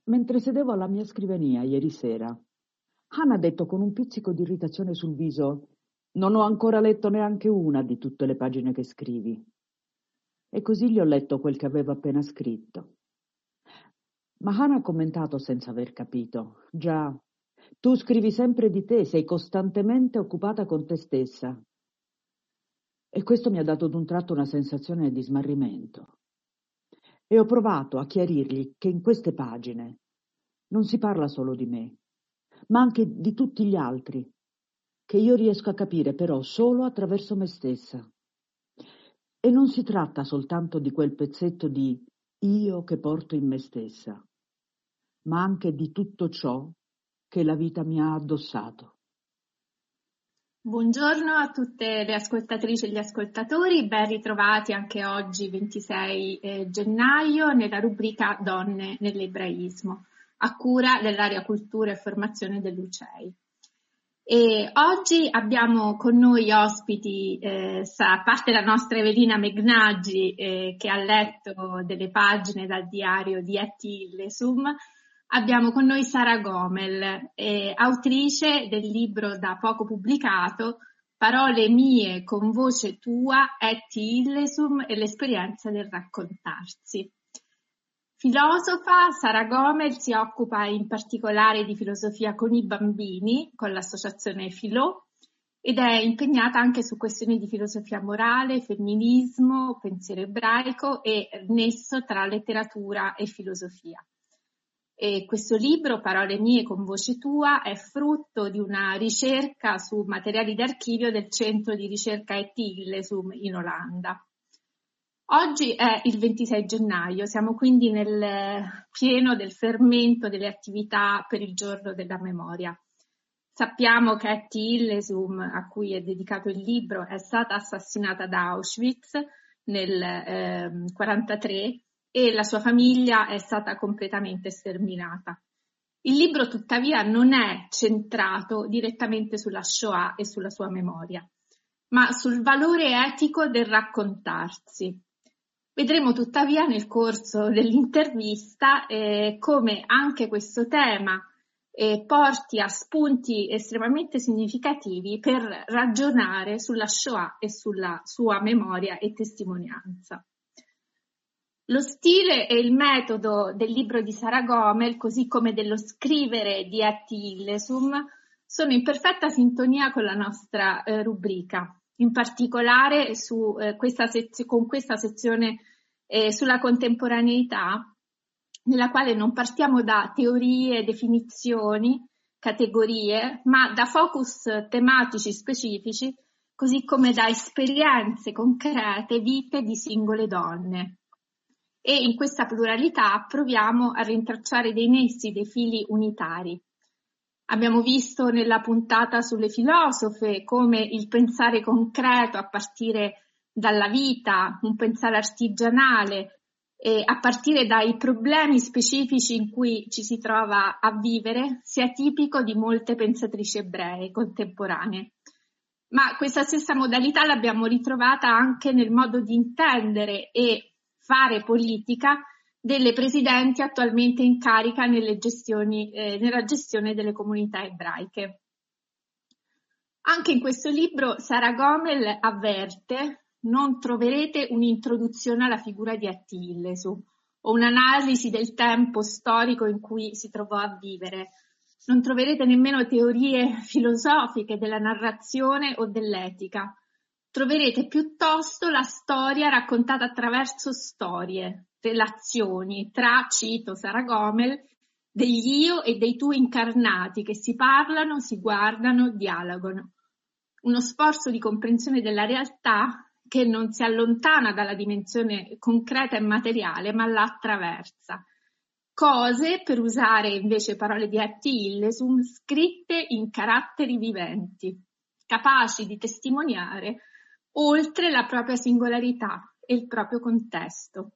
Mentre sedevo alla mia scrivania ieri sera, Hannah ha detto con un pizzico di irritazione sul viso: «Non ho ancora letto neanche una di tutte le pagine che scrivi». E così gli ho letto quel che avevo appena scritto. Ma Hannah ha commentato senza aver capito: «Già, tu scrivi sempre di te, sei costantemente occupata con te stessa». E questo mi ha dato d'un tratto una sensazione di smarrimento. E ho provato a chiarirgli che in queste pagine non si parla solo di me, ma anche di tutti gli altri, che io riesco a capire però solo attraverso me stessa. E non si tratta soltanto di quel pezzetto di io che porto in me stessa, ma anche di tutto ciò che la vita mi ha addossato. Buongiorno a tutte le ascoltatrici e gli ascoltatori, ben ritrovati anche oggi 26 gennaio nella rubrica Donne nell'ebraismo, a cura dell'area cultura e formazione dell'UCEI. E oggi abbiamo con noi ospiti, a parte la nostra Evelina Megnaggi che ha letto delle pagine dal diario di Etty Hillesum. Abbiamo con noi Sara Gomel, autrice del libro da poco pubblicato Parole mie con voce tua, Etty Hillesum e l'esperienza del raccontarsi. Filosofa, Sara Gomel si occupa in particolare di filosofia con i bambini, con l'associazione Filò, ed è impegnata anche su questioni di filosofia morale, femminismo, pensiero ebraico e nesso tra letteratura e filosofia. E questo libro, Parole mie con voce tua, è frutto di una ricerca su materiali d'archivio del centro di ricerca Etty Hillesum in Olanda. Oggi è il 26 gennaio, siamo quindi nel pieno del fermento delle attività per il giorno della memoria. Sappiamo che Etty Hillesum, a cui è dedicato il libro, è stata assassinata ad Auschwitz nel 1943 e la sua famiglia è stata completamente sterminata. Il libro tuttavia non è centrato direttamente sulla Shoah e sulla sua memoria, ma sul valore etico del raccontarsi. Vedremo tuttavia nel corso dell'intervista come anche questo tema porti a spunti estremamente significativi per ragionare sulla Shoah e sulla sua memoria e testimonianza. Lo stile e il metodo del libro di Sara Gomel, così come dello scrivere di Etty Hillesum, sono in perfetta sintonia con la nostra rubrica, in particolare con questa sezione sulla contemporaneità, nella quale non partiamo da teorie, definizioni, categorie, ma da focus tematici specifici, così come da esperienze concrete, vite di singole donne. E in questa pluralità proviamo a rintracciare dei nessi, dei fili unitari. Abbiamo visto nella puntata sulle filosofe come il pensare concreto a partire dalla vita, un pensare artigianale, a partire dai problemi specifici in cui ci si trova a vivere, sia tipico di molte pensatrici ebree contemporanee. Ma questa stessa modalità l'abbiamo ritrovata anche nel modo di intendere e fare politica delle presidenti attualmente in carica nella gestione delle comunità ebraiche. Anche in questo libro Sara Gomel avverte: non troverete un'introduzione alla figura di Etty Hillesum o un'analisi del tempo storico in cui si trovò a vivere. Non troverete nemmeno teorie filosofiche della narrazione o dell'etica. Troverete piuttosto la storia raccontata attraverso storie, relazioni tra, cito Sara Gomel, degli io e dei tu incarnati che si parlano, si guardano, dialogano. Uno sforzo di comprensione della realtà che non si allontana dalla dimensione concreta e materiale, ma la attraversa. Cose, per usare invece parole di Etty Hillesum, scritte in caratteri viventi, capaci di testimoniare oltre la propria singolarità e il proprio contesto.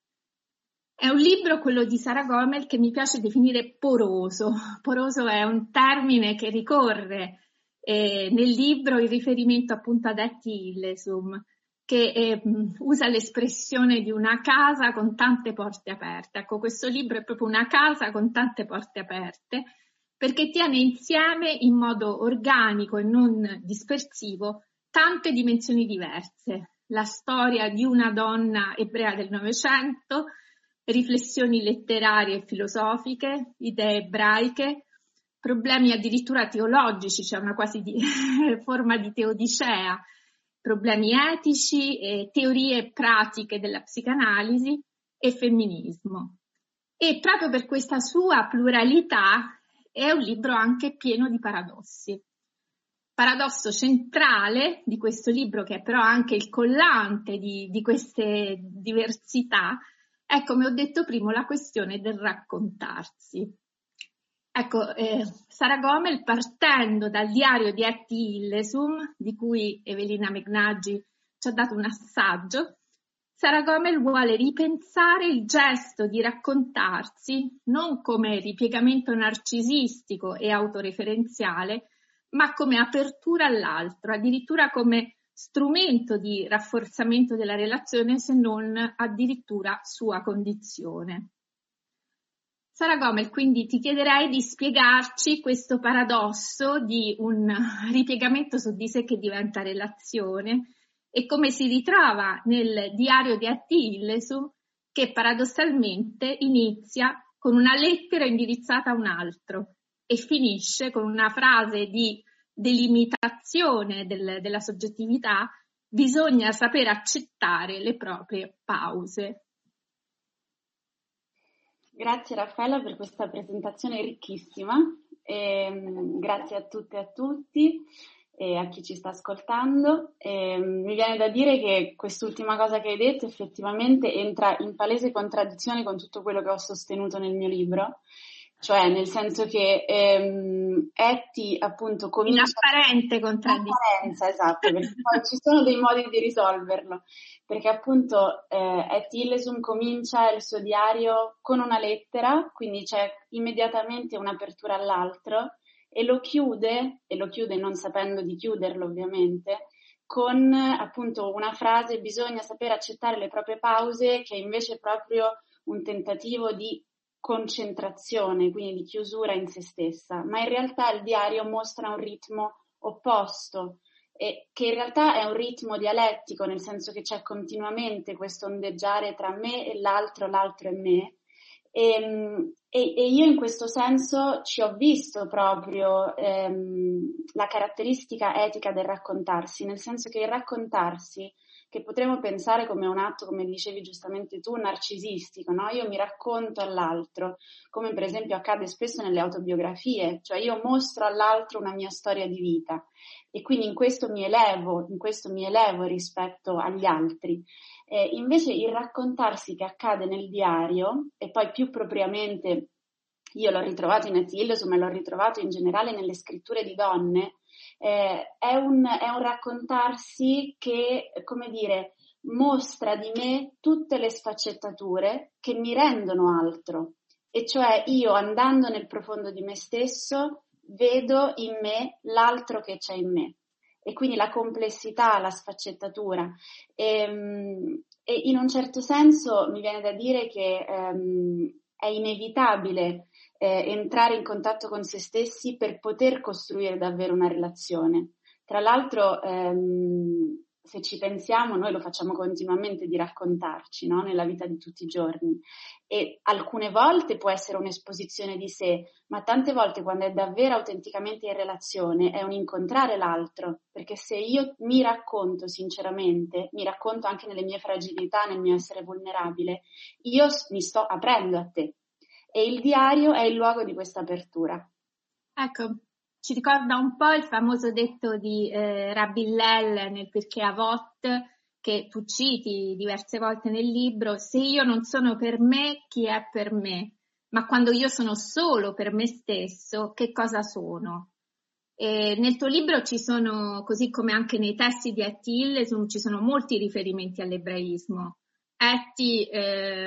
È un libro, quello di Sara Gomel, che mi piace definire poroso. Poroso è un termine che ricorre nel libro in riferimento appunto ad Etty Hillesum, che usa l'espressione di una casa con tante porte aperte. Ecco, questo libro è proprio una casa con tante porte aperte, perché tiene insieme in modo organico e non dispersivo tante dimensioni diverse. La storia di una donna ebrea del Novecento, riflessioni letterarie e filosofiche, idee ebraiche, problemi addirittura teologici, c'è una quasi forma di teodicea, problemi etici, teorie pratiche della psicanalisi e femminismo. E proprio per questa sua pluralità è un libro anche pieno di paradossi. Paradosso centrale di questo libro, che è però anche il collante di queste diversità, è, come ho detto prima, la questione del raccontarsi. Ecco, Sara Gomel, partendo dal diario di Etty Hillesum, di cui Evelina Megnaggi ci ha dato un assaggio, Sara Gomel vuole ripensare il gesto di raccontarsi non come ripiegamento narcisistico e autoreferenziale, ma come apertura all'altro, addirittura come strumento di rafforzamento della relazione, se non addirittura sua condizione. Sara Gomel, quindi ti chiederei di spiegarci questo paradosso di un ripiegamento su di sé che diventa relazione e come si ritrova nel diario di Etty Hillesum, che paradossalmente inizia con una lettera indirizzata a un altro e finisce con una frase di delimitazione della soggettività: bisogna saper accettare le proprie pause. Grazie Raffaella per questa presentazione ricchissima, grazie a tutte e a tutti e a chi ci sta ascoltando. Mi viene da dire che quest'ultima cosa che hai detto effettivamente entra in palese contraddizione con tutto quello che ho sostenuto nel mio libro, cioè nel senso che Etty appunto comincia... In apparente contraddizione. Esatto, perché poi ci sono dei modi di risolverlo, perché appunto Etty Hillesum comincia il suo diario con una lettera, quindi c'è immediatamente un'apertura all'altro, e lo chiude non sapendo di chiuderlo ovviamente, con appunto una frase: bisogna saper accettare le proprie pause, che è invece proprio un tentativo di concentrazione, quindi di chiusura in se stessa, ma in realtà il diario mostra un ritmo opposto, e che in realtà è un ritmo dialettico, nel senso che c'è continuamente questo ondeggiare tra me e l'altro e me, e io in questo senso ci ho visto proprio la caratteristica etica del raccontarsi, nel senso che il raccontarsi, che potremmo pensare come un atto, come dicevi giustamente tu, narcisistico, no? Io mi racconto all'altro, come per esempio accade spesso nelle autobiografie, cioè io mostro all'altro una mia storia di vita e quindi in questo mi elevo rispetto agli altri. Invece il raccontarsi che accade nel diario, e poi più propriamente io l'ho ritrovato in Etty Hillesum e l'ho ritrovato in generale nelle scritture di donne, è un raccontarsi che, come dire, mostra di me tutte le sfaccettature che mi rendono altro, e cioè io, andando nel profondo di me stesso, vedo in me l'altro che c'è in me, e quindi la complessità, la sfaccettatura, e in un certo senso mi viene da dire che è inevitabile entrare in contatto con se stessi per poter costruire davvero una relazione. Tra l'altro, se ci pensiamo, noi lo facciamo continuamente di raccontarci, no? Nella vita di tutti i giorni, e alcune volte può essere un'esposizione di sé, ma tante volte, quando è davvero autenticamente in relazione, è un incontrare l'altro, perché se io mi racconto sinceramente, mi racconto anche nelle mie fragilità, nel mio essere vulnerabile, io mi sto aprendo a te. E il diario è il luogo di questa apertura. Ecco, ci ricorda un po' il famoso detto di Rabbi Hillel nel Pirkei Avot, che tu citi diverse volte nel libro: se io non sono per me, chi è per me? Ma quando io sono solo per me stesso, che cosa sono? E nel tuo libro ci sono, così come anche nei testi di Etty Hillesum, ci sono molti riferimenti all'ebraismo. Etty,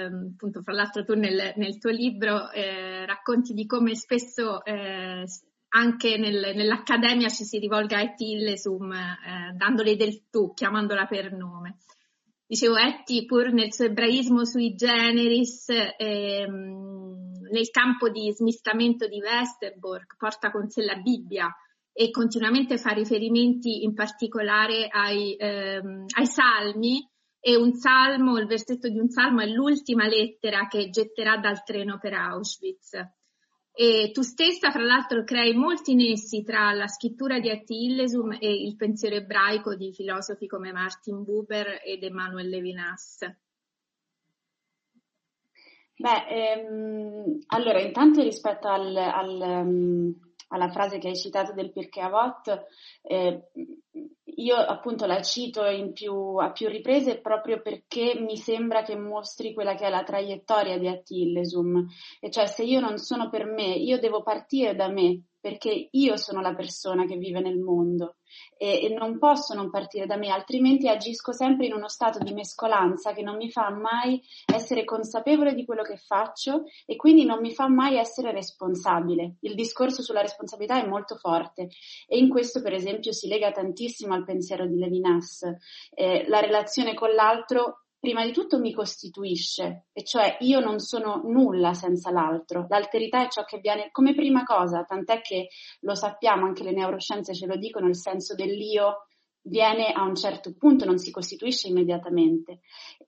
appunto, fra l'altro tu nel tuo libro racconti di come spesso anche nell'accademia ci si rivolga a Etty Hillesum dandole del tu, chiamandola per nome. Dicevo, Etty, pur nel suo ebraismo sui generis, nel campo di smistamento di Westerbork, porta con sé la Bibbia e continuamente fa riferimenti in particolare ai salmi, e il versetto di un salmo è l'ultima lettera che getterà dal treno per Auschwitz. E tu stessa, fra l'altro, crei molti nessi tra la scrittura di Etty Hillesum e il pensiero ebraico di filosofi come Martin Buber ed Emanuel Levinas. Allora, intanto rispetto alla frase che hai citato del Pirkei Avot, io appunto la cito a più riprese proprio perché mi sembra che mostri quella che è la traiettoria di Etty Hillesum, e cioè se io non sono per me, io devo partire da me, perché io sono la persona che vive nel mondo e non posso non partire da me, altrimenti agisco sempre in uno stato di mescolanza che non mi fa mai essere consapevole di quello che faccio e quindi non mi fa mai essere responsabile. Il discorso sulla responsabilità è molto forte e in questo per esempio si lega tantissimo al pensiero di Levinas. La relazione con l'altro prima di tutto mi costituisce, e cioè io non sono nulla senza l'altro, l'alterità è ciò che viene come prima cosa, tant'è che lo sappiamo, anche le neuroscienze ce lo dicono, il senso dell'io viene a un certo punto, non si costituisce immediatamente.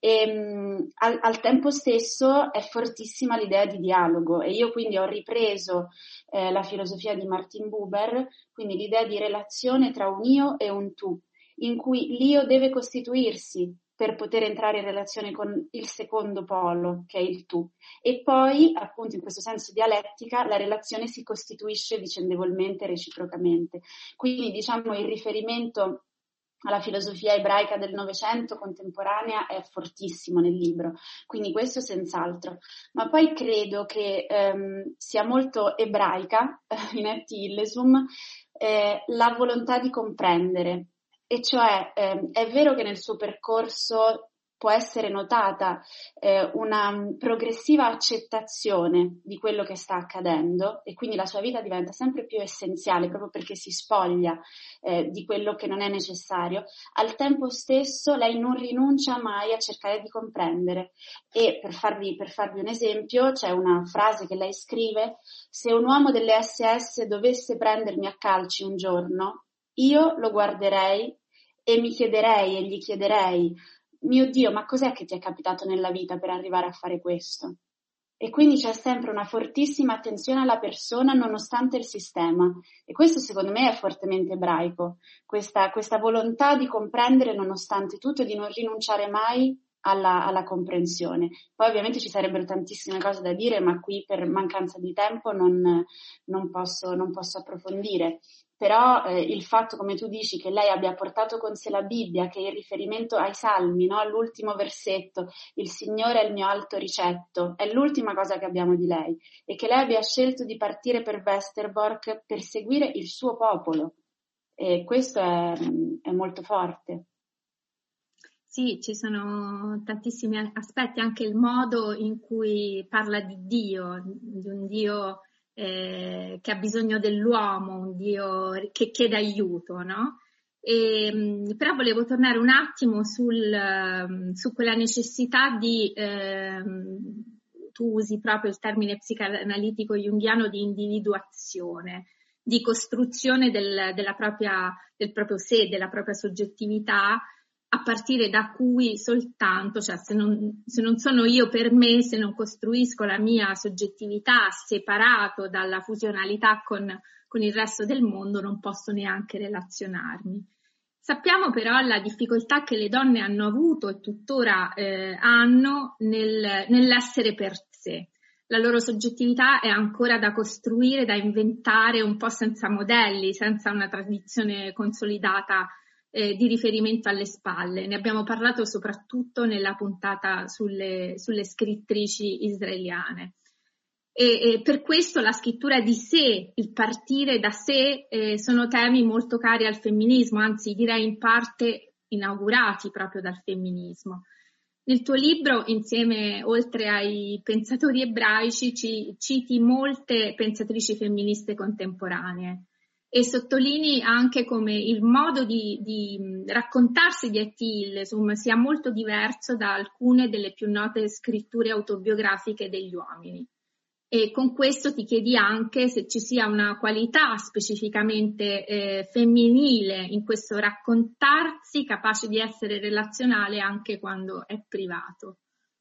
E al tempo stesso è fortissima l'idea di dialogo e io quindi ho ripreso la filosofia di Martin Buber, quindi l'idea di relazione tra un io e un tu, in cui l'io deve costituirsi per poter entrare in relazione con il secondo polo, che è il tu. E poi, appunto, in questo senso dialettica, la relazione si costituisce vicendevolmente e reciprocamente. Quindi, diciamo, il riferimento alla filosofia ebraica del Novecento contemporanea è fortissimo nel libro, quindi questo senz'altro. Ma poi credo che sia molto ebraica, in Etty Hillesum, la volontà di comprendere. E cioè è vero che nel suo percorso può essere notata una progressiva accettazione di quello che sta accadendo e quindi la sua vita diventa sempre più essenziale proprio perché si spoglia di quello che non è necessario. Al tempo stesso lei non rinuncia mai a cercare di comprendere e per farvi un esempio c'è una frase che lei scrive: se un uomo delle SS dovesse prendermi a calci un giorno, io lo guarderei e mi chiederei e gli chiederei: mio Dio, ma cos'è che ti è capitato nella vita per arrivare a fare questo? E quindi c'è sempre una fortissima attenzione alla persona nonostante il sistema e questo secondo me è fortemente ebraico, questa volontà di comprendere nonostante tutto e di non rinunciare mai alla comprensione. Poi ovviamente ci sarebbero tantissime cose da dire, ma qui per mancanza di tempo non posso approfondire. Però il fatto, come tu dici, che lei abbia portato con sé la Bibbia, che è il riferimento ai Salmi, no? All'ultimo versetto, il Signore è il mio alto ricetto, è l'ultima cosa che abbiamo di lei, e che lei abbia scelto di partire per Westerbork per seguire il suo popolo, e questo è molto forte. Sì, ci sono tantissimi aspetti, anche il modo in cui parla di Dio, di un Dio che ha bisogno dell'uomo, un Dio che chiede aiuto, no? Però volevo tornare un attimo su quella necessità di, tu usi proprio il termine psicanalitico junghiano di individuazione, di costruzione del proprio sé, della propria soggettività, a partire da cui soltanto, cioè se non sono io per me, se non costruisco la mia soggettività separato dalla fusionalità con il resto del mondo, non posso neanche relazionarmi. Sappiamo però la difficoltà che le donne hanno avuto e tuttora hanno nell'essere per sé. La loro soggettività è ancora da costruire, da inventare un po' senza modelli, senza una tradizione consolidata di riferimento alle spalle. Ne abbiamo parlato soprattutto nella puntata sulle scrittrici israeliane. E per questo la scrittura di sé, il partire da sé, sono temi molto cari al femminismo, anzi direi in parte inaugurati proprio dal femminismo. Nel tuo libro, insieme, oltre ai pensatori ebraici, citi molte pensatrici femministe contemporanee e sottolinei anche come il modo di raccontarsi di Etty Hillesum sia molto diverso da alcune delle più note scritture autobiografiche degli uomini. E con questo ti chiedi anche se ci sia una qualità specificamente femminile in questo raccontarsi, capace di essere relazionale anche quando è privato.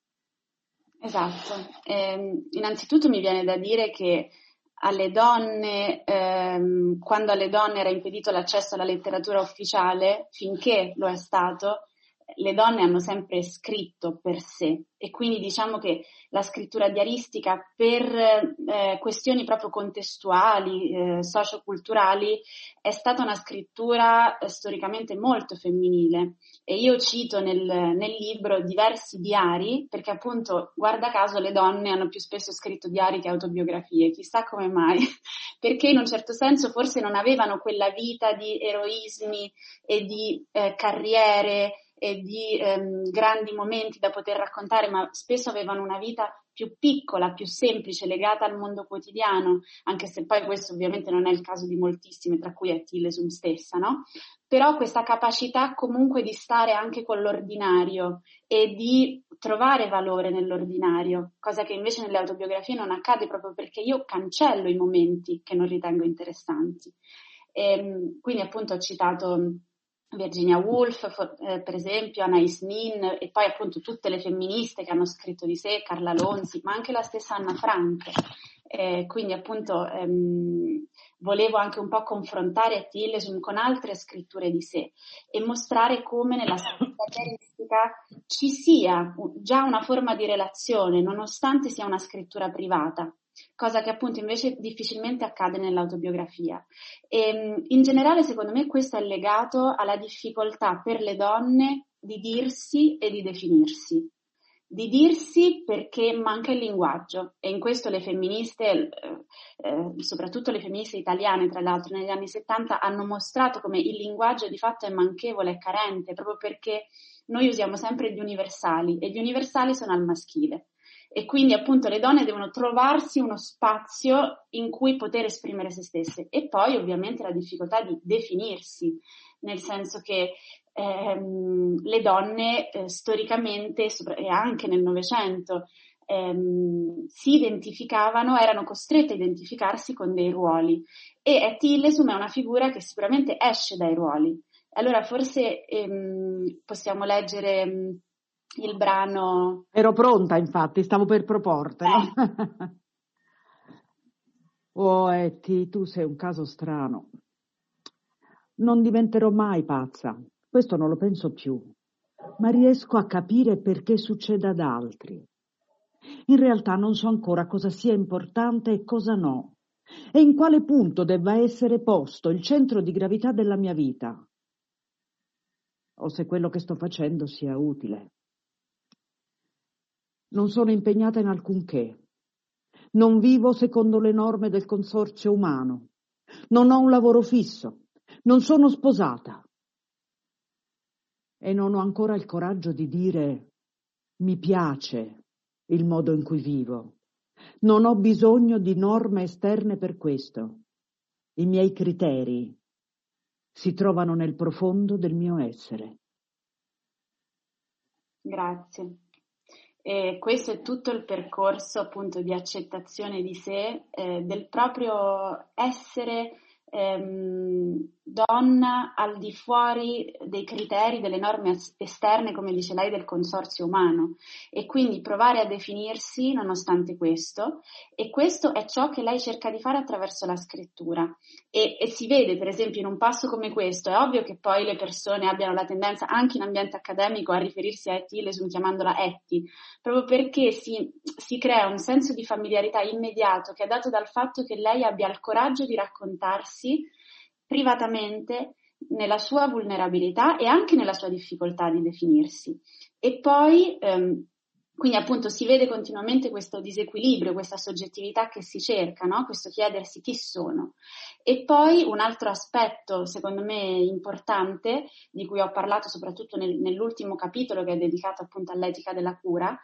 Esatto. Innanzitutto mi viene da dire che alle donne, quando alle donne era impedito l'accesso alla letteratura ufficiale, finché lo è stato, le donne hanno sempre scritto per sé, e quindi diciamo che la scrittura diaristica per questioni proprio contestuali, socioculturali, è stata una scrittura storicamente molto femminile, e io cito nel libro diversi diari, perché appunto, guarda caso, le donne hanno più spesso scritto diari che autobiografie, chissà come mai, perché in un certo senso forse non avevano quella vita di eroismi e di carriere e di grandi momenti da poter raccontare, ma spesso avevano una vita più piccola, più semplice, legata al mondo quotidiano, anche se poi questo ovviamente non è il caso di moltissime, tra cui Etty Hillesum stessa, no? Però questa capacità comunque di stare anche con l'ordinario e di trovare valore nell'ordinario, cosa che invece nelle autobiografie non accade, proprio perché io cancello i momenti che non ritengo interessanti. Quindi appunto ho citato Virginia Woolf, per esempio, Anais Nin, e poi appunto tutte le femministe che hanno scritto di sé, Carla Lonzi, ma anche la stessa Anna Frank. Quindi appunto volevo anche un po' confrontare Etty Hillesum con altre scritture di sé e mostrare come nella scrittura diaristica ci sia già una forma di relazione, nonostante sia una scrittura privata, cosa che appunto invece difficilmente accade nell'autobiografia. E in generale, secondo me, questo è legato alla difficoltà per le donne di dirsi e di definirsi. Di dirsi perché manca il linguaggio, e in questo le femministe, soprattutto le femministe italiane, tra l'altro negli anni 70, hanno mostrato come il linguaggio di fatto è manchevole, è carente, proprio perché noi usiamo sempre gli universali, e gli universali sono al maschile. E quindi appunto le donne devono trovarsi uno spazio in cui poter esprimere se stesse, e poi ovviamente la difficoltà di definirsi, nel senso che le donne storicamente e anche nel Novecento si identificavano, erano costrette a identificarsi con dei ruoli, e Etty Hillesum è una figura che sicuramente esce dai ruoli. Allora forse possiamo leggere il brano. Ero pronta, infatti, stavo per proportelo. Oh, Etty, tu sei un caso strano. Non diventerò mai pazza, questo non lo penso più, ma riesco a capire perché succeda ad altri. In realtà non so ancora cosa sia importante e cosa no, e in quale punto debba essere posto il centro di gravità della mia vita, o se quello che sto facendo sia utile. Non sono impegnata in alcunché. Non vivo secondo le norme del consorzio umano. Non ho un lavoro fisso. Non sono sposata. E non ho ancora il coraggio di dire mi piace il modo in cui vivo. Non ho bisogno di norme esterne per questo. I miei criteri si trovano nel profondo del mio essere. Grazie. E questo è tutto il percorso appunto di accettazione di sé, del proprio essere donna al di fuori dei criteri, delle norme esterne, come dice lei, del consorzio umano, e quindi provare a definirsi nonostante questo, e questo è ciò che lei cerca di fare attraverso la scrittura, e si vede per esempio in un passo come questo. È ovvio che poi le persone abbiano la tendenza anche in ambiente accademico a riferirsi a Etty Hillesum chiamandola Etty, proprio perché si crea un senso di familiarità immediato che è dato dal fatto che lei abbia il coraggio di raccontarsi privatamente nella sua vulnerabilità e anche nella sua difficoltà di definirsi. E poi Quindi appunto si vede continuamente questo disequilibrio, questa soggettività che si cerca, no? Questo chiedersi chi sono. E poi un altro aspetto, secondo me, importante, di cui ho parlato soprattutto nell'ultimo capitolo che è dedicato appunto all'etica della cura,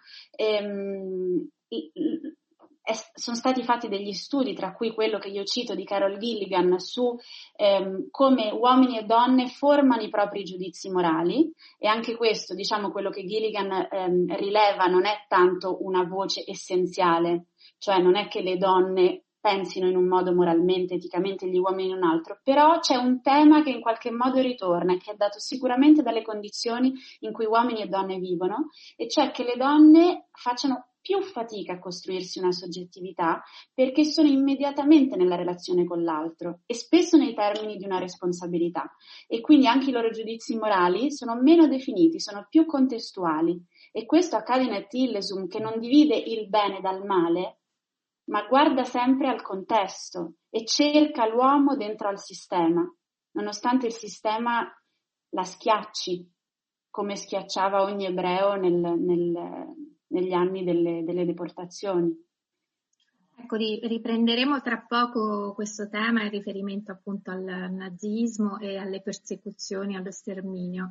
sono stati fatti degli studi, tra cui quello che io cito di Carol Gilligan, su come uomini e donne formano i propri giudizi morali, e anche questo, diciamo, quello che Gilligan rileva non è tanto una voce essenziale, cioè non è che le donne pensino in un modo moralmente, eticamente, gli uomini in un altro, però c'è un tema che in qualche modo ritorna e che è dato sicuramente dalle condizioni in cui uomini e donne vivono, e cioè che le donne facciano più fatica a costruirsi una soggettività perché sono immediatamente nella relazione con l'altro e spesso nei termini di una responsabilità, e quindi anche i loro giudizi morali sono meno definiti, sono più contestuali, e questo accade in Et Illesum, che non divide il bene dal male, ma guarda sempre al contesto e cerca l'uomo dentro al sistema, nonostante il sistema la schiacci, come schiacciava ogni ebreo negli anni delle deportazioni. Ecco, riprenderemo tra poco questo tema in riferimento appunto al nazismo e alle persecuzioni, allo sterminio.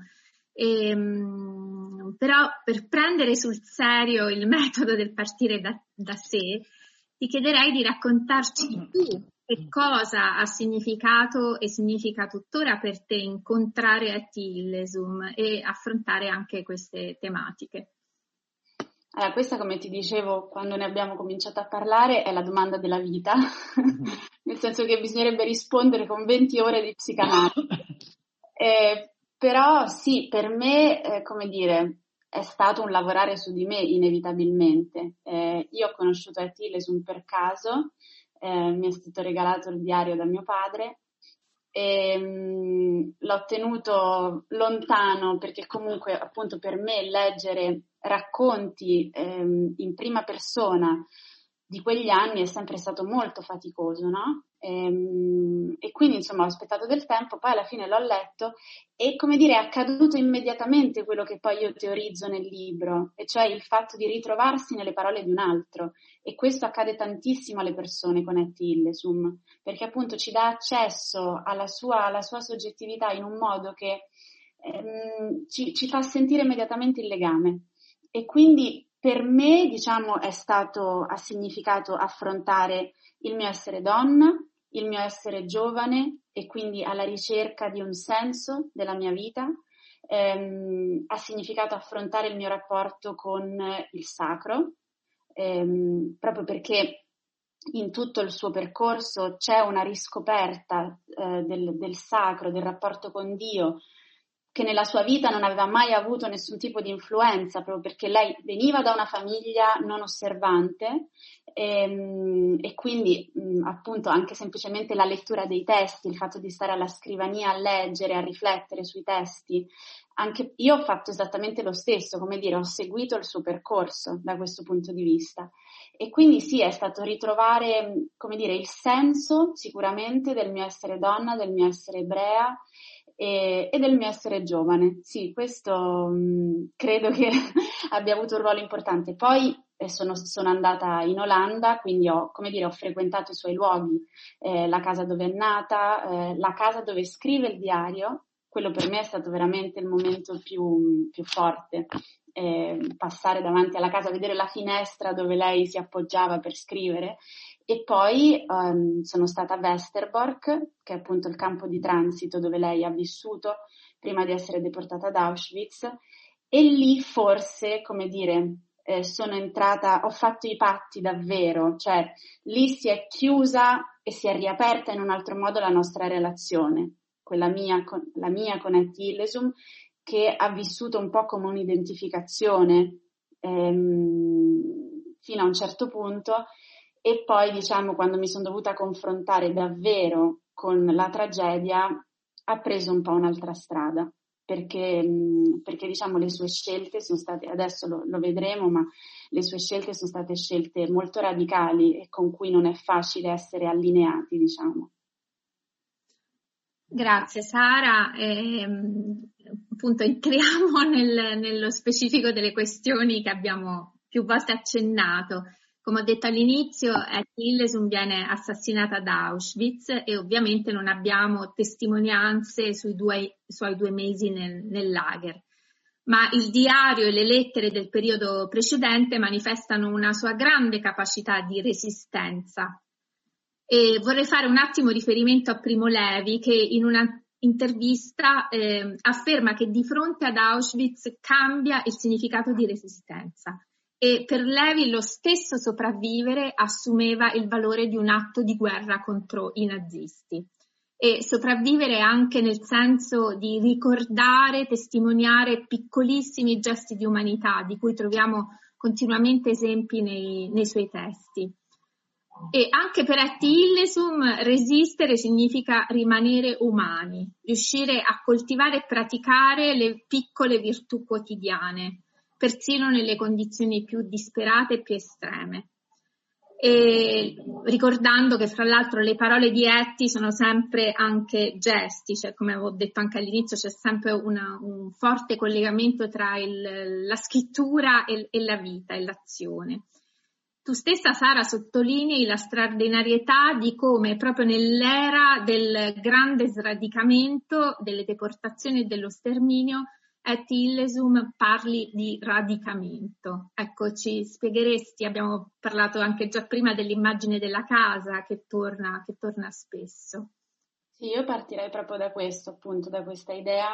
Però per prendere sul serio il metodo del partire da sé, ti chiederei di raccontarci tu che cosa ha significato e significa tuttora per te incontrare Et Illesum e affrontare anche queste tematiche. Allora, questa, come ti dicevo quando ne abbiamo cominciato a parlare, è la domanda della vita, nel senso che bisognerebbe rispondere con 20 ore di psicanalisi. Però sì, per me, come dire, è stato un lavorare su di me inevitabilmente. Io ho conosciuto Et Illesum per caso, mi è stato regalato il diario da mio padre, e l'ho tenuto lontano perché comunque appunto per me leggere racconti in prima persona di quegli anni è sempre stato molto faticoso, no? E quindi insomma ho aspettato del tempo, poi alla fine l'ho letto e, come dire, è accaduto immediatamente quello che poi io teorizzo nel libro, e cioè il fatto di ritrovarsi nelle parole di un altro, e questo accade tantissimo alle persone con Et Illesum, perché appunto ci dà accesso alla sua soggettività in un modo che ci fa sentire immediatamente il legame. E quindi per me, diciamo, ha significato affrontare il mio essere donna, il mio essere giovane e quindi alla ricerca di un senso della mia vita, ha significato affrontare il mio rapporto con il sacro, proprio perché in tutto il suo percorso c'è una riscoperta del sacro, del rapporto con Dio, che nella sua vita non aveva mai avuto nessun tipo di influenza, proprio perché lei veniva da una famiglia non osservante, e quindi appunto anche semplicemente la lettura dei testi, il fatto di stare alla scrivania a leggere, a riflettere sui testi, anche io ho fatto esattamente lo stesso, come dire, ho seguito il suo percorso da questo punto di vista. E quindi sì, è stato ritrovare, come dire, il senso sicuramente del mio essere donna, del mio essere ebrea e del mio essere giovane. Sì, questo credo che abbia avuto un ruolo importante. Poi sono andata in Olanda, quindi ho frequentato i suoi luoghi, la casa dove è nata, la casa dove scrive il diario. Quello per me è stato veramente il momento più forte. Passare davanti alla casa, vedere la finestra dove lei si appoggiava per scrivere, e poi sono stata a Westerbork, che è appunto il campo di transito dove lei ha vissuto prima di essere deportata ad Auschwitz, e lì forse, come dire, sono entrata, ho fatto i patti davvero, cioè lì si è chiusa e si è riaperta in un altro modo la nostra relazione, la mia con Et Illesum, che ha vissuto un po' come un'identificazione fino a un certo punto, e poi diciamo quando mi sono dovuta confrontare davvero con la tragedia ha preso un po' un'altra strada, perché diciamo le sue scelte sono state, adesso lo vedremo, ma le sue scelte sono state scelte molto radicali e con cui non è facile essere allineati, diciamo. Grazie Sara, appunto entriamo nello specifico delle questioni che abbiamo più volte accennato. Come ho detto all'inizio, Etty Hillesum viene assassinata ad Auschwitz e ovviamente non abbiamo testimonianze suoi 2 mesi nel lager. Ma il diario e le lettere del periodo precedente manifestano una sua grande capacità di resistenza. E vorrei fare un attimo riferimento a Primo Levi, che in una intervista afferma che di fronte ad Auschwitz cambia il significato di resistenza. E per Levi lo stesso sopravvivere assumeva il valore di un atto di guerra contro i nazisti. E sopravvivere anche nel senso di ricordare, testimoniare piccolissimi gesti di umanità, di cui troviamo continuamente esempi nei suoi testi. E anche per Etty Hillesum resistere significa rimanere umani, riuscire a coltivare e praticare le piccole virtù quotidiane, persino nelle condizioni più disperate e più estreme. E ricordando che fra l'altro le parole di Etty sono sempre anche gesti, cioè come avevo detto anche all'inizio c'è sempre un forte collegamento tra la scrittura e la vita e l'azione. Tu stessa, Sara, sottolinei la straordinarietà di come proprio nell'era del grande sradicamento, delle deportazioni e dello sterminio, Etty Hillesum parli di radicamento. Ecco, ci spiegheresti, abbiamo parlato anche già prima dell'immagine della casa che torna spesso. Sì, io partirei proprio da questo, appunto, da questa idea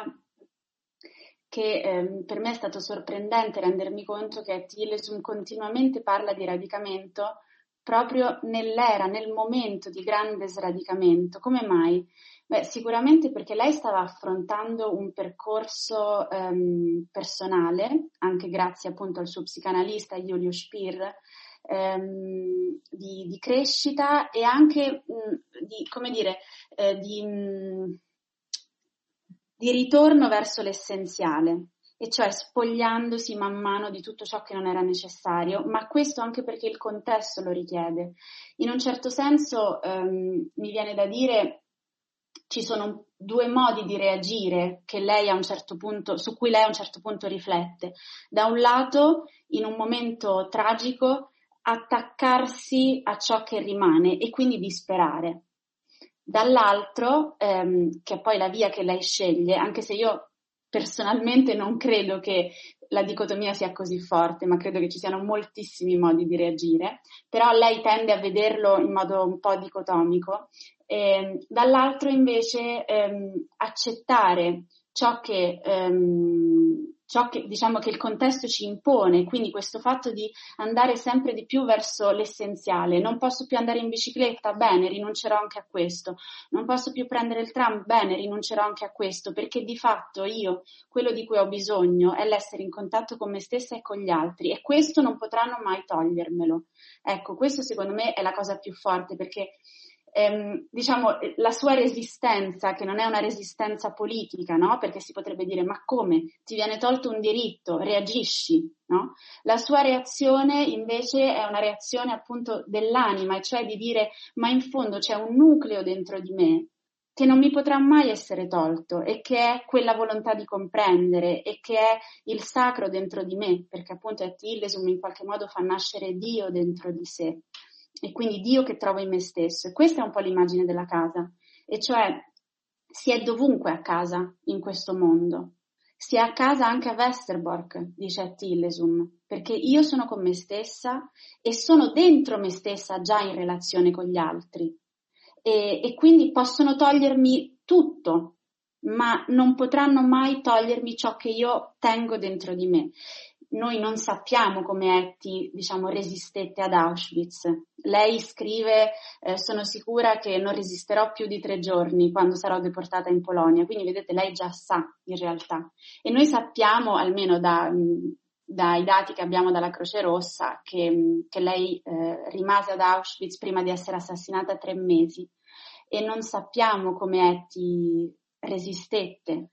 che per me è stato sorprendente rendermi conto che Etty Hillesum continuamente parla di radicamento proprio nel momento di grande sradicamento. Come mai? Beh, sicuramente perché lei stava affrontando un percorso personale, anche grazie appunto al suo psicanalista Julius Spier, di crescita e anche di ritorno verso l'essenziale, e cioè spogliandosi man mano di tutto ciò che non era necessario, ma questo anche perché il contesto lo richiede. In un certo senso mi viene da dire ci sono 2 modi di reagire che lei a un certo punto, su cui lei a un certo punto riflette. Da un lato, in un momento tragico, attaccarsi a ciò che rimane e quindi disperare. Dall'altro, che è poi la via che lei sceglie, anche se io personalmente non credo che la dicotomia sia così forte, ma credo che ci siano moltissimi modi di reagire, però lei tende a vederlo in modo un po' dicotomico. Dall'altro invece accettare ciò che diciamo che il contesto ci impone, quindi questo fatto di andare sempre di più verso l'essenziale. Non posso più andare in bicicletta? Bene, rinuncerò anche a questo. Non posso più prendere il tram? Bene, rinuncerò anche a questo, perché di fatto io, quello di cui ho bisogno è l'essere in contatto con me stessa e con gli altri, e questo non potranno mai togliermelo. Ecco, questo secondo me è la cosa più forte, perché diciamo la sua resistenza, che non è una resistenza politica, no? Perché si potrebbe dire: ma come? Ti viene tolto un diritto, reagisci, no? La sua reazione invece è una reazione appunto dell'anima, e cioè di dire: ma in fondo c'è un nucleo dentro di me che non mi potrà mai essere tolto, e che è quella volontà di comprendere, e che è il sacro dentro di me, perché appunto Etty Hillesum in qualche modo fa nascere Dio dentro di sé. E quindi Dio che trovo in me stesso. E questa è un po' l'immagine della casa, e cioè si è dovunque a casa in questo mondo. Si è a casa anche a Westerbork, dice Etty Hillesum, perché io sono con me stessa e sono dentro me stessa già in relazione con gli altri, e quindi possono togliermi tutto, ma non potranno mai togliermi ciò che io tengo dentro di me. Noi non sappiamo come Etty, diciamo, resistette ad Auschwitz. Lei scrive: sono sicura che non resisterò più di 3 giorni quando sarò deportata in Polonia. Quindi vedete, lei già sa in realtà. E noi sappiamo, almeno dai dati che abbiamo dalla Croce Rossa, che lei rimase ad Auschwitz prima di essere assassinata 3 mesi. E non sappiamo come Etty resistette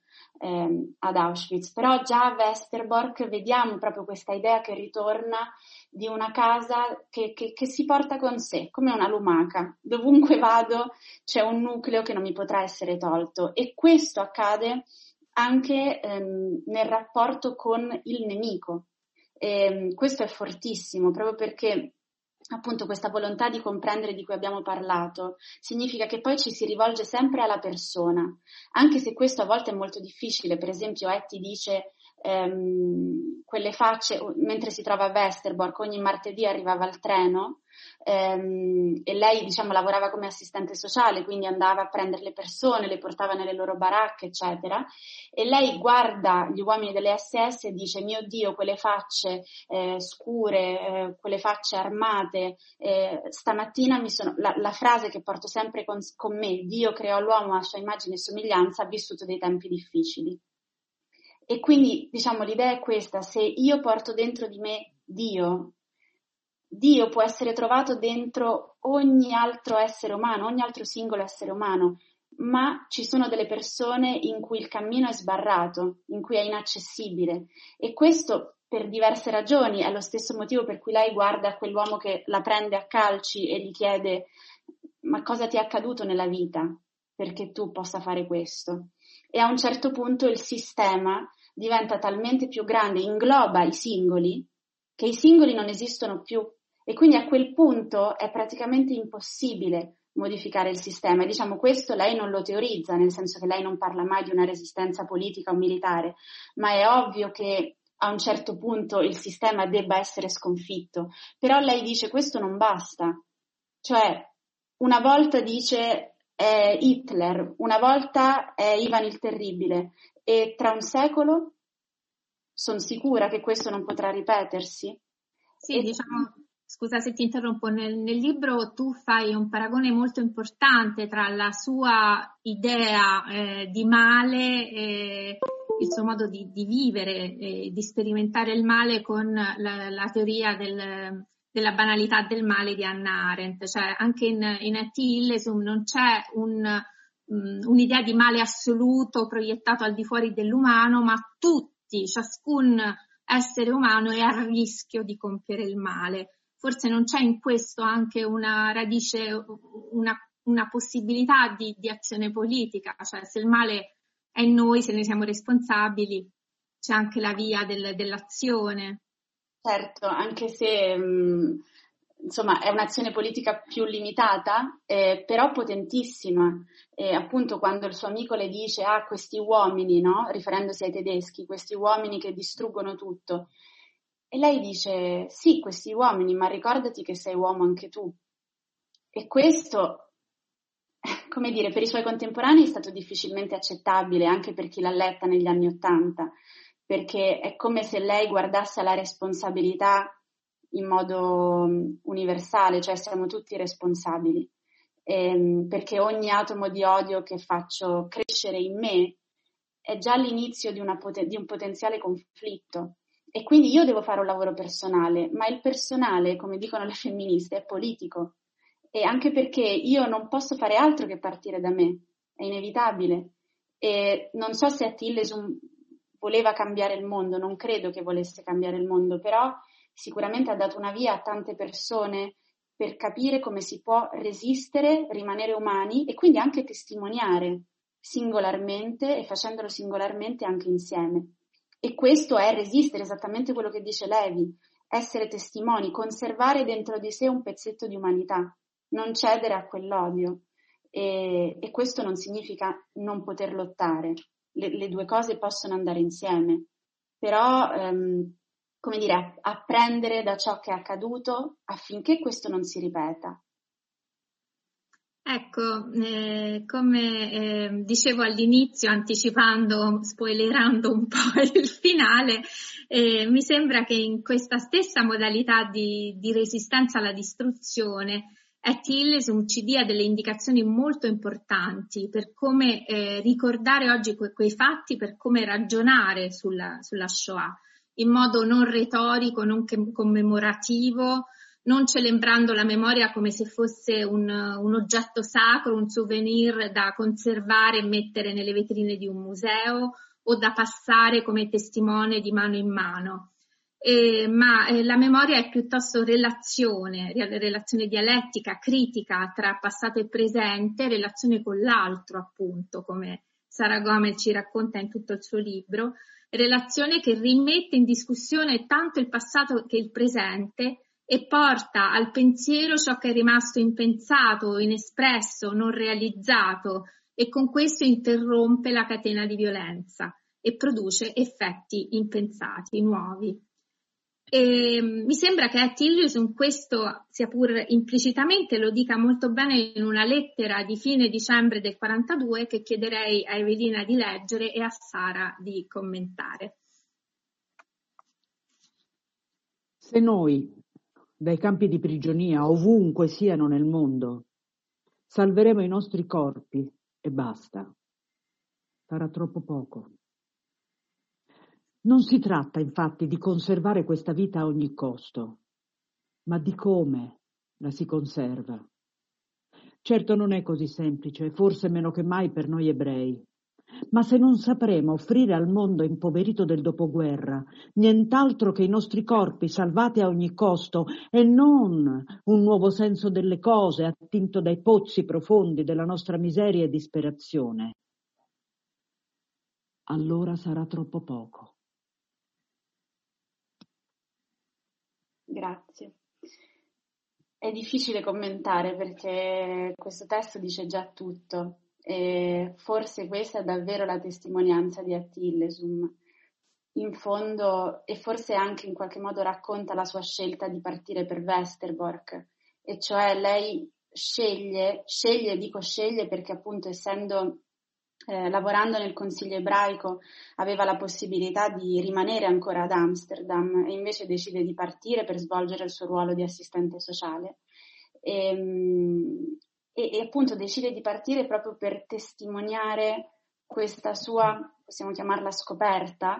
ad Auschwitz, però già a Westerbork vediamo proprio questa idea che ritorna di una casa che si porta con sé come una lumaca. Dovunque vado c'è un nucleo che non mi potrà essere tolto, e questo accade anche nel rapporto con il nemico. E questo è fortissimo, proprio perché appunto questa volontà di comprendere di cui abbiamo parlato significa che poi ci si rivolge sempre alla persona, anche se questo a volte è molto difficile. Per esempio Etty dice quelle facce, mentre si trova a Westerbork, ogni martedì arrivava il treno e lei, diciamo, lavorava come assistente sociale, quindi andava a prendere le persone, le portava nelle loro baracche, eccetera, e lei guarda gli uomini delle SS e dice: mio Dio, quelle facce scure, quelle facce armate, stamattina la frase che porto sempre con me: Dio creò l'uomo a sua immagine e somiglianza, ha vissuto dei tempi difficili. E quindi, diciamo, l'idea è questa: se io porto dentro di me Dio può essere trovato dentro ogni altro essere umano, ogni altro singolo essere umano, ma ci sono delle persone in cui il cammino è sbarrato, in cui è inaccessibile, e questo per diverse ragioni. È lo stesso motivo per cui lei guarda quell'uomo che la prende a calci e gli chiede: ma cosa ti è accaduto nella vita perché tu possa fare questo? E a un certo punto il sistema diventa talmente più grande, ingloba i singoli, che i singoli non esistono più, e quindi a quel punto è praticamente impossibile modificare il sistema. E diciamo, questo lei non lo teorizza, nel senso che lei non parla mai di una resistenza politica o militare, ma è ovvio che a un certo punto il sistema debba essere sconfitto. Però lei dice: questo non basta. Cioè, una volta dice è Hitler, una volta è Ivan il Terribile, e tra un secolo sono sicura che questo non potrà ripetersi. Sì, diciamo, scusa se ti interrompo, nel libro tu fai un paragone molto importante tra la sua idea di male e il suo modo di vivere, di sperimentare il male, con la teoria della banalità del male di Hannah Arendt. Cioè anche in Etty Hillesum non c'è un'idea di male assoluto proiettato al di fuori dell'umano, ma ciascun essere umano è a rischio di compiere il male. Forse non c'è in questo anche una radice, una possibilità di azione politica? Cioè, se il male è in noi, se ne siamo responsabili, c'è anche la via dell'azione. Certo, anche se insomma è un'azione politica più limitata, però potentissima. Appunto, quando il suo amico le dice: questi uomini, no? Riferendosi ai tedeschi, questi uomini che distruggono tutto, e lei dice: sì, questi uomini, ma ricordati che sei uomo anche tu. E questo, come dire, per i suoi contemporanei è stato difficilmente accettabile, anche per chi l'ha letta negli anni '80, perché è come se lei guardasse alla responsabilità in modo universale, cioè siamo tutti responsabili, perché ogni atomo di odio che faccio crescere in me è già l'inizio di un potenziale conflitto, e quindi io devo fare un lavoro personale, ma il personale, come dicono le femministe, è politico, e anche perché io non posso fare altro che partire da me, è inevitabile. E non so se Etty Hillesum voleva cambiare il mondo, non credo che volesse cambiare il mondo, però sicuramente ha dato una via a tante persone per capire come si può resistere, rimanere umani, e quindi anche testimoniare singolarmente, e facendolo singolarmente anche insieme. E questo è resistere, esattamente quello che dice Levi: essere testimoni, conservare dentro di sé un pezzetto di umanità, non cedere a quell'odio. E questo non significa non poter lottare. Le due cose possono andare insieme, però come dire, apprendere da ciò che è accaduto affinché questo non si ripeta. Ecco, come dicevo all'inizio, anticipando, spoilerando un po' il finale, mi sembra che in questa stessa modalità di resistenza alla distruzione Etty Hillesum ci dia delle indicazioni molto importanti per come ricordare oggi quei fatti, per come ragionare sulla Shoah, in modo non retorico, non commemorativo, non celebrando la memoria come se fosse un oggetto sacro, un souvenir da conservare e mettere nelle vetrine di un museo o da passare come testimone di mano in mano. Ma la memoria è piuttosto relazione dialettica, critica tra passato e presente, relazione con l'altro, appunto, come Sara Gomez ci racconta in tutto il suo libro, relazione che rimette in discussione tanto il passato che il presente e porta al pensiero ciò che è rimasto impensato, inespresso, non realizzato, e con questo interrompe la catena di violenza e produce effetti impensati, nuovi. E mi sembra che Tillotson questo, sia pur implicitamente, lo dica molto bene in una lettera di fine dicembre del 42 che chiederei a Evelina di leggere e a Sara di commentare. Se noi, dai campi di prigionia, ovunque siano nel mondo, salveremo i nostri corpi e basta, sarà troppo poco. Non si tratta infatti di conservare questa vita a ogni costo, ma di come la si conserva. Certo non è così semplice, forse meno che mai per noi ebrei, ma se non sapremo offrire al mondo impoverito del dopoguerra nient'altro che i nostri corpi salvati a ogni costo e non un nuovo senso delle cose attinto dai pozzi profondi della nostra miseria e disperazione, allora sarà troppo poco. Grazie. È difficile commentare perché questo testo dice già tutto e forse questa è davvero la testimonianza di Tillotson. In fondo, e forse anche in qualche modo racconta la sua scelta di partire per Westerbork, e cioè lei sceglie perché appunto essendo lavorando nel Consiglio ebraico aveva la possibilità di rimanere ancora ad Amsterdam e invece decide di partire per svolgere il suo ruolo di assistente sociale e appunto decide di partire proprio per testimoniare questa sua, possiamo chiamarla scoperta,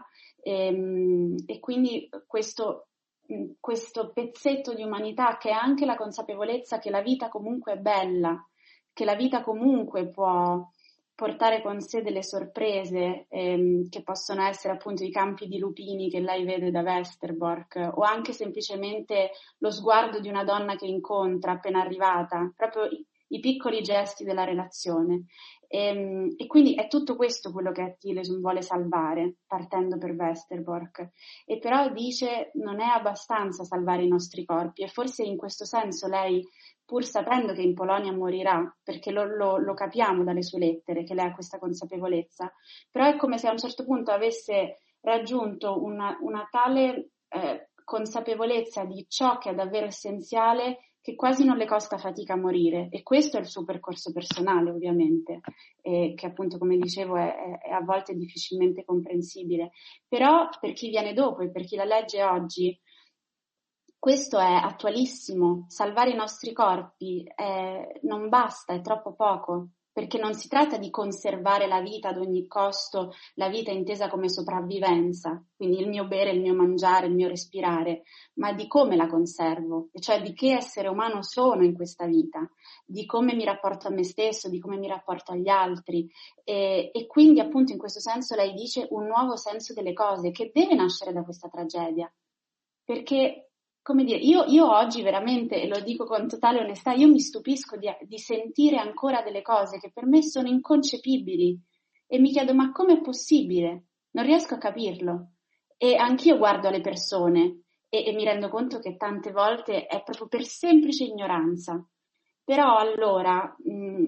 e quindi questo pezzetto di umanità che è anche la consapevolezza che la vita comunque è bella, che la vita comunque può portare con sé delle sorprese che possono essere appunto i campi di lupini che lei vede da Westerbork o anche semplicemente lo sguardo di una donna che incontra appena arrivata, proprio i piccoli gesti della relazione. E quindi è tutto questo quello che Tillotson vuole salvare partendo per Westerbork, e però dice non è abbastanza salvare i nostri corpi e forse in questo senso lei, pur sapendo che in Polonia morirà, perché lo capiamo dalle sue lettere che lei ha questa consapevolezza, però è come se a un certo punto avesse raggiunto una tale consapevolezza di ciò che è davvero essenziale che quasi non le costa fatica morire, e questo è il suo percorso personale ovviamente, che appunto come dicevo è a volte difficilmente comprensibile, però per chi viene dopo e per chi la legge oggi questo è attualissimo. Salvare i nostri corpi non basta, è troppo poco, perché non si tratta di conservare la vita ad ogni costo, la vita intesa come sopravvivenza, quindi il mio bere, il mio mangiare, il mio respirare, ma di come la conservo, e cioè di che essere umano sono in questa vita, di come mi rapporto a me stesso, di come mi rapporto agli altri, e quindi appunto in questo senso lei dice un nuovo senso delle cose che deve nascere da questa tragedia, perché come dire, io oggi veramente, e lo dico con totale onestà, io mi stupisco di sentire ancora delle cose che per me sono inconcepibili e mi chiedo ma com'è possibile? Non riesco a capirlo. E anch'io guardo le persone e mi rendo conto che tante volte è proprio per semplice ignoranza. Però allora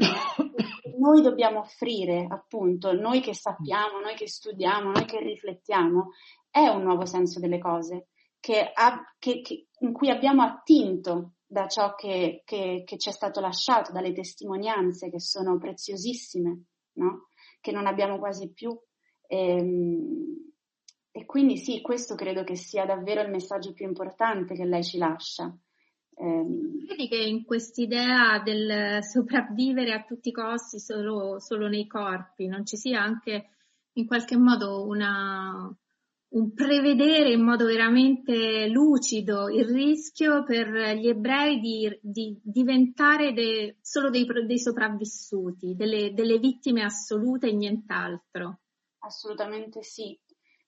noi dobbiamo offrire, appunto, noi che sappiamo, noi che studiamo, noi che riflettiamo, è un nuovo senso delle cose. In cui abbiamo attinto da ciò che ci è stato lasciato, dalle testimonianze che sono preziosissime, no? Che non abbiamo quasi più. E quindi sì, questo credo che sia davvero il messaggio più importante che lei ci lascia. Vedi che in quest'idea del sopravvivere a tutti i costi solo nei corpi non ci sia anche in qualche modo un prevedere in modo veramente lucido il rischio per gli ebrei di diventare solo dei sopravvissuti, delle vittime assolute e nient'altro. Assolutamente sì.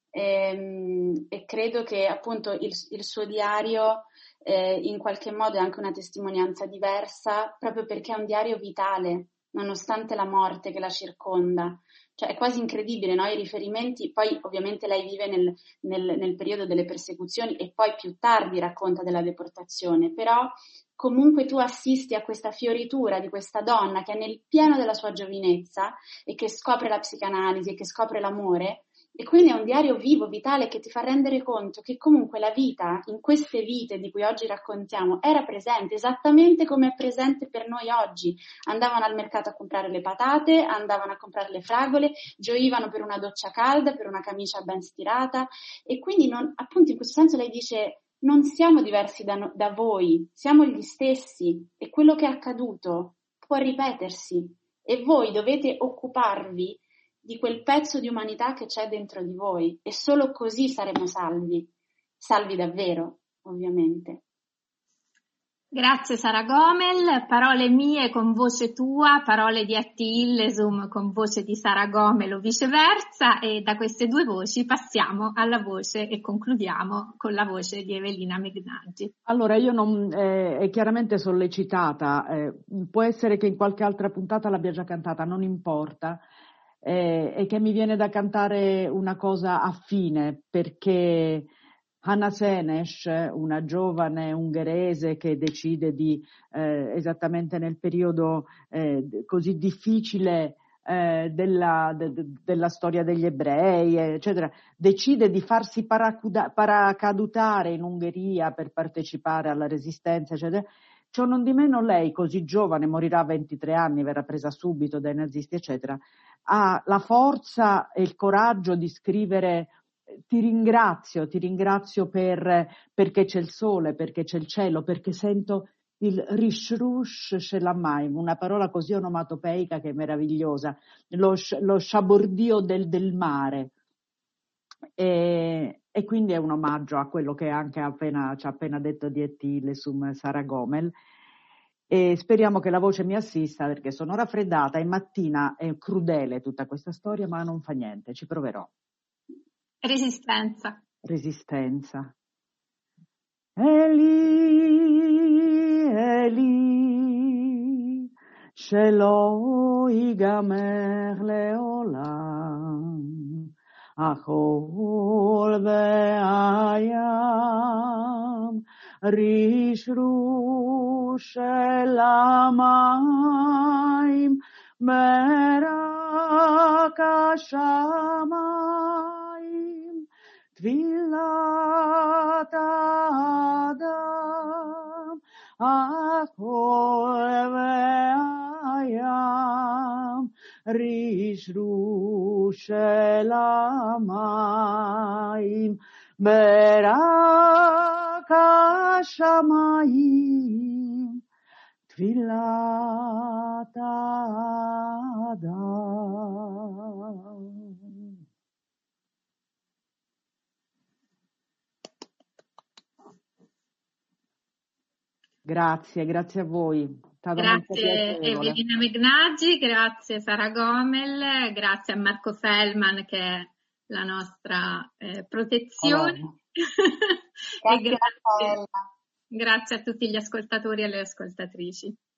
E credo che appunto il suo diario in qualche modo è anche una testimonianza diversa, proprio perché è un diario vitale, nonostante la morte che la circonda. Cioè è quasi incredibile, no? I riferimenti, poi ovviamente lei vive nel periodo delle persecuzioni e poi più tardi racconta della deportazione, però comunque tu assisti a questa fioritura di questa donna che è nel pieno della sua giovinezza e che scopre la psicanalisi e che scopre l'amore, e quindi è un diario vivo, vitale, che ti fa rendere conto che comunque la vita, in queste vite di cui oggi raccontiamo, era presente, esattamente come è presente per noi oggi. Andavano al mercato a comprare le patate, andavano a comprare le fragole, gioivano per una doccia calda, per una camicia ben stirata, e quindi appunto in questo senso lei dice: non siamo diversi da voi, siamo gli stessi, e quello che è accaduto può ripetersi, e voi dovete occuparvi di quel pezzo di umanità che c'è dentro di voi, e solo così saremo salvi davvero, ovviamente. Grazie Sara Gomel, parole mie con voce tua, parole di Etty Hillesum con voce di Sara Gomel o viceversa, e da queste due voci passiamo alla voce e concludiamo con la voce di Evelina Megnaggi. Allora, io non è chiaramente sollecitata, può essere che in qualche altra puntata l'abbia già cantata, non importa, e che mi viene da cantare una cosa affine, perché Hanna Senes, una giovane ungherese che decide di, esattamente nel periodo così difficile della storia degli ebrei, eccetera, decide di farsi paracadutare in Ungheria per partecipare alla resistenza, eccetera. Ciò non di meno lei, così giovane, morirà a 23 anni, verrà presa subito dai nazisti, eccetera, ha la forza e il coraggio di scrivere: ti ringrazio perché c'è il sole, perché c'è il cielo, perché sento il rishrush shelamayim, una parola così onomatopeica che è meravigliosa, lo sciabordio del mare. E quindi è un omaggio a quello che anche ci ha appena detto di Etty Hillesum Sara Gomel, e speriamo che la voce mi assista, perché sono raffreddata e mattina è crudele tutta questa storia, ma non fa niente, ci proverò. Resistenza. Eli, Eli, shelo yigamer leolam, achol ve'ayam, rishrush elamayim, merak hashamayim, tvilat adam, achol ve'ayam, rishrush elamayim, merak hashamayim, tvilat adam. Grazie a voi. Grazie Evelina Megnaggi, grazie Sara Gomel, grazie a Marco Fellman che è la nostra protezione. Grazie, e grazie a tutti gli ascoltatori e le ascoltatrici.